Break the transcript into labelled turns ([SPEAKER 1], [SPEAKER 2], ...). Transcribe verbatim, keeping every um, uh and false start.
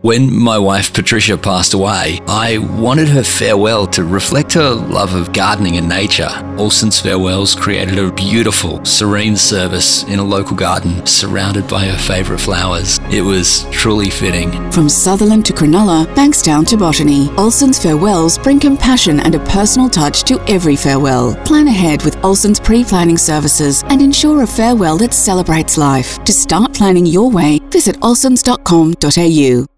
[SPEAKER 1] When my wife Patricia passed away, I wanted her farewell to reflect her love of gardening and nature. Olsen's Farewells created a beautiful, serene service in a local garden surrounded by her favourite flowers. It was truly fitting.
[SPEAKER 2] From Sutherland to Cronulla, Bankstown to Botany, Olsen's Farewells bring compassion and a personal touch to every farewell. Plan ahead with Olsen's pre-planning services and ensure a farewell that celebrates life. To start planning your way, visit olsens dot com dot a u.